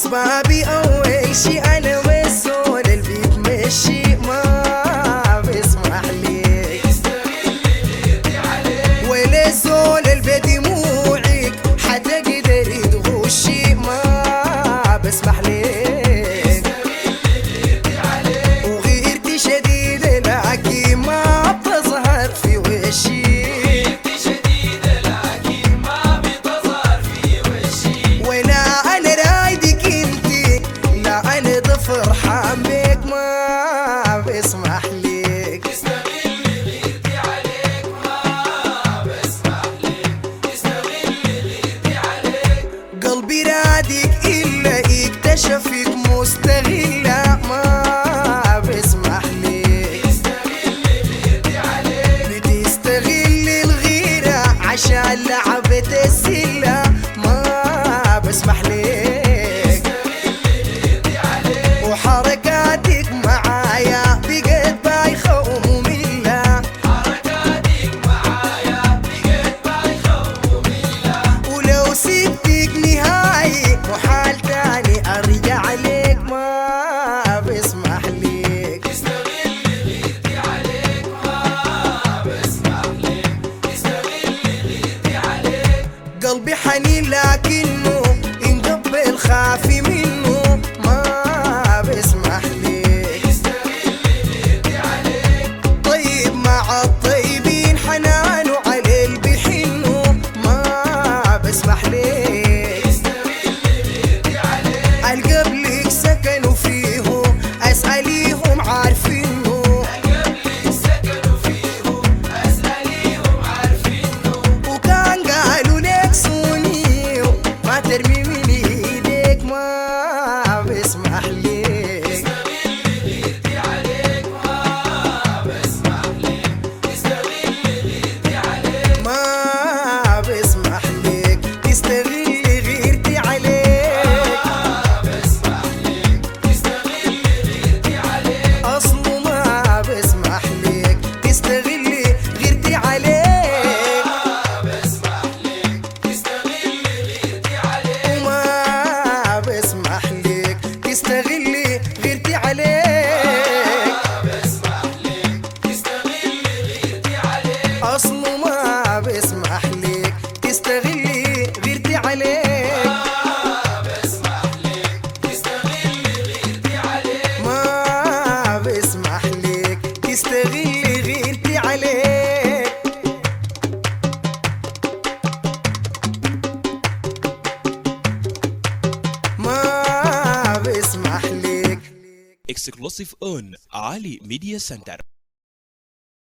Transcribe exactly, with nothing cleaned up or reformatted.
اسبابي اول شي انا وصول البيت مشي ما بسمح لي ولا زول البيت دموعك حتى قدر تغشي ما بسمح لي وغيرتي شديدة لكن ما بتظهر في وشي فرحان بيك ما بسمح ليك تستغل غيرتي عليك ما بسمح ليك تستغل غيرتي عليك قلبي رادك إلا اكتشفك مستغلة ما بسمح ليك تستغل غيرتي عليك بتستغل الغيرة عشان لعبة السلة ما بسمح ليك وحركاتك معايا بقت بايخة ومملة حركاتك معايا بقت بايخة ومملة ولو سبتك نهاية محال تاني ارجع لك ما بسمح ليك تستغل غيرتي عليك ما بسمح ليك تستغل غيرتي عليك قلبي حنين لكنه انقبل خافي منه ما بسمح ليك تستغل غيرتي عليك طيب مع الطيبين حنان وعلى البحنه ما بسمح ليك تستغل غيرتي عليك القبلك سكنوا فيه اسأليهم عارفينه قبلك سكنوا فيهم اسأليهم عارفينه وكان قالوا لك صوني ما ترمي من ايديك ما بسمح ليك تستغل غيرتي عليك ما بسمح ليك تستغل غيرتي عليك ما بسمح ليك تستغل غيرتي عليك ما بسمح ليك تستغل غيرتي عليك اصله ما بسمح ليك تستغل غيرتي عليك ما بسمح ليك تستغل غيرتي عليك وما بسمح ليك تستغل غيرتي عليك بسمح ليك تستغل غيرتي عليك اصله ما بسمح ليك تستغل غيرتي عليك بسمح ليك تستغل غيرتي عليك ما بسمح ليك تستغل غيرتي عليك ما بسمح ليك exclusive on Ali Media Center.